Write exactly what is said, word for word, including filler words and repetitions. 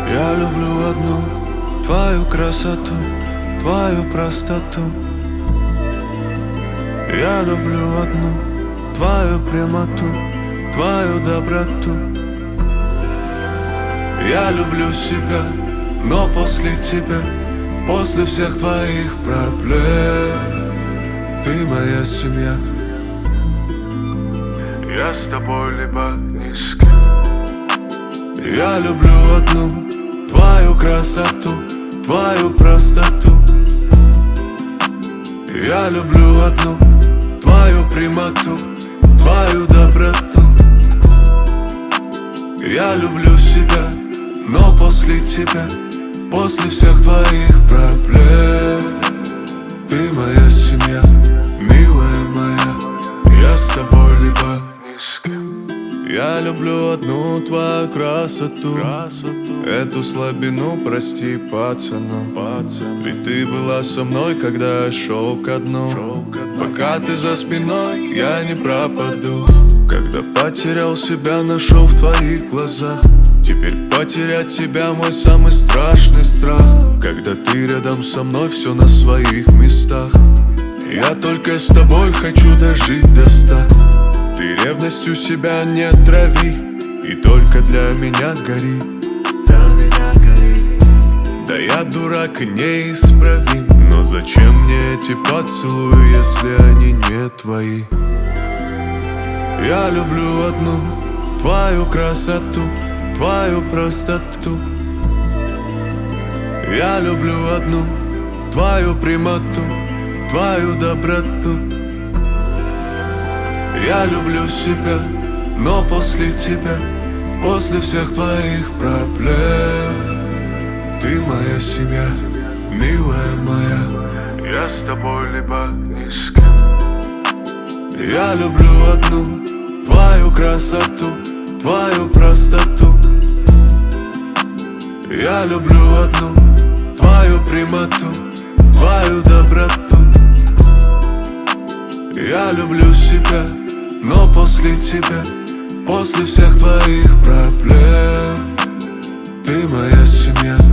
Я люблю одну твою красоту, твою простоту. Я люблю одну твою прямоту, твою доброту. Я люблю себя, но после тебя, после всех твоих проблем, ты моя семья. Я с тобой либо ни с кем. Я люблю одну твою красоту, твою простоту. Я люблю одну твою прямоту, твою доброту. Я люблю себя, но после тебя, после всех твоих проблем, ты моя семья, милая моя. Я с тобой либо ни с кем. Я люблю одну твою красоту, красоту. Эту слабину прости, пацану, пацан. Ведь ты была со мной, когда я шел ко дну, шел ко дну. Пока ты за спиной, я не пропаду. Когда потерял себя, нашел в твоих глазах. Теперь потерять тебя мой самый страшный страх. Когда ты рядом со мной, все на своих местах. Я только с тобой хочу дожить до ста. Ты ревностью себя не трави, и только для меня гори, для меня гори. Да я дурак и неисправим, но зачем мне эти поцелуи, если они не твои? Я люблю одну твою красоту, твою простоту. Я люблю одну твою прямоту, твою доброту. Я люблю себя, но после тебя, после всех твоих проблем, ты моя семья, милая моя. Я с тобой либо ни с кем. Я люблю одну твою красоту, твою простоту. Я люблю одну твою прямоту, твою доброту. Я люблю себя, но после тебя, после всех твоих проблем, ты моя семья.